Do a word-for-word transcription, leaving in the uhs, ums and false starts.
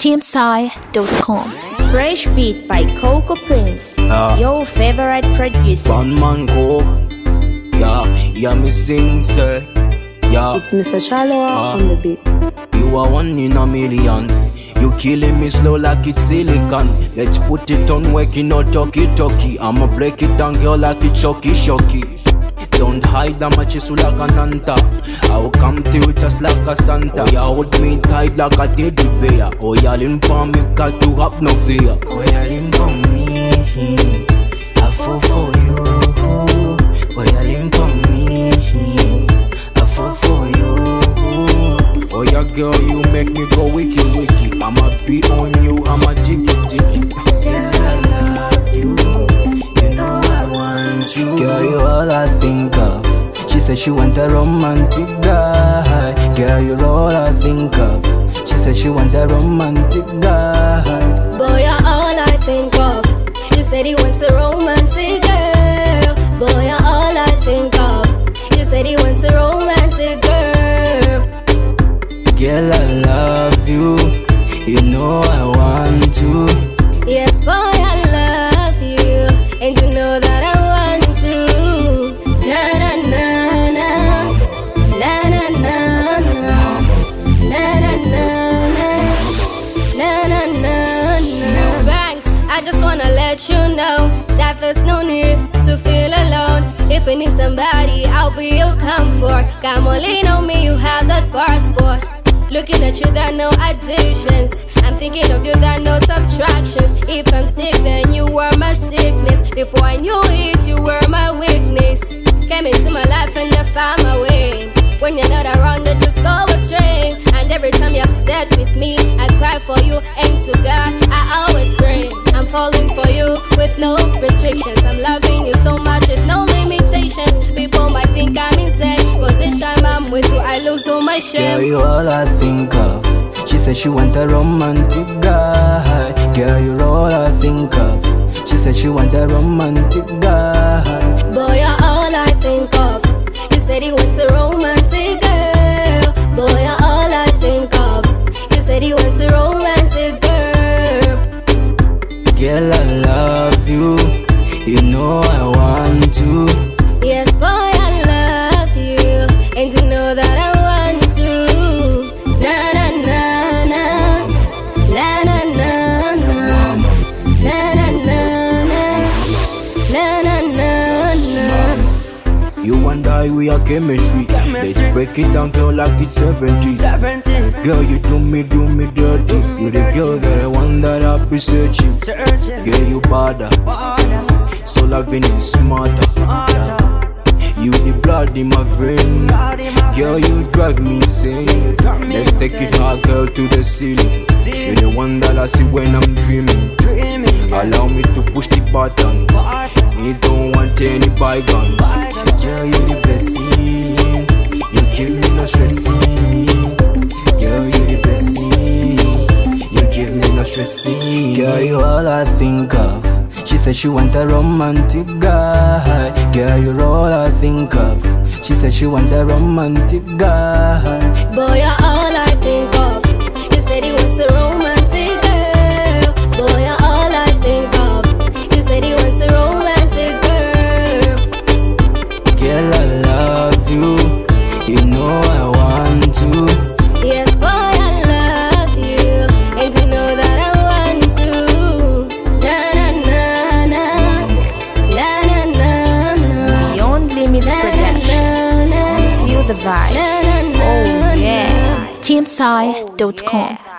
team psy dot com. Fresh beat by Coco Prince, uh, your favorite producer. One man go, yeah, yeah, me sing, sir. Yeah, It's Mister Chaloa uh, on the beat. You are one in a million. You killing me slow like it's silicon. Let's put it on working or talkie talkie. I'ma break it down, girl, like it's shocky shocky. Don't hide, I'm a chisu like an anta. I will come to you just like a Santa. Oh, yeah, hold me tight like a teddy bear. Oh, yeah, lean for me, got to have no fear. Oh, yeah, lean for me, I fall for you. Oh, yeah, lean for me, I fall for you. Oh, yeah, girl, you make me go wiki wiki. I'ma be on you, I'ma jiggy jiggy. Girl, I love you. You know I want you. Girl, you all I think of. She said she want a romantic guy. Girl, you're all I think of. She said she want a romantic guy. Boy, you're all I think of. You said he wants a romantic girl. Boy, you're all I think of. You said he wants a romantic girl. Girl, I love you. You know I want to. Yes, boy, I love you. And you know that I want to. Na na na na. Na na na na. Na na na na. Na na na na. Banks, I just wanna let you know that there's no need to feel alone. If you need somebody, I'll be your comfort. Come on, lean on me, you have that passport. Looking at you, there are no additions. I'm thinking of you, there are no subtractions. If I'm sick, then you were my sickness. Before I knew it, you were my weakness. Came into my life and I found my way. When you're not around, I just go astray. And every time you're upset with me, I cry for you. And to God, I always pray. I'm falling for you with no restrictions. I'm loving you so much with no limitations. People might think I'm insane, cause each time I'm with you, I lose all my shame. Girl, you all I think of. She said she want a romantic guy. Girl, you're all I think of. She said she want a romantic guy. Boy, you're all I think of. You said he wants a romantic girl. Boy, you're all I think of. You said he wants a romantic girl. Girl, I love you. You know I want to. Yes, boy, I love you. And you know that I want to. Na na na na. Na na na na. Na na na na. Na na na na. You and I, we are chemistry. Let's break it down, girl, like it's seventies. Girl, you do me, do me dirty. You the girl that I want, that I be searching. Girl, you bother. So loving is smarter. You the blood in my vein. Girl, you drive me insane. Let's take it hard, girl, to the ceiling. You're the one that I see when I'm dreaming. Allow me to push the button. You don't want any bygones. Girl, you the blessing. You give me no stressing. Girl, you the blessing. You give me no stressing. Girl, you all I think of. She said she want a romantic guy. Girl, you're all I think of. She said she want a romantic guy. Boy, you're all I think of. You said he wants a romantic girl. Boy, you're all I think of. You said he wants a romantic girl. Girl, I love you. You know I want to. Yes, boy, I love you. And you know that I want to. Na na na na. Na na na na. Beyond Limits Production. Feel the vibe. Na na na. Oh yeah. team psy dot com.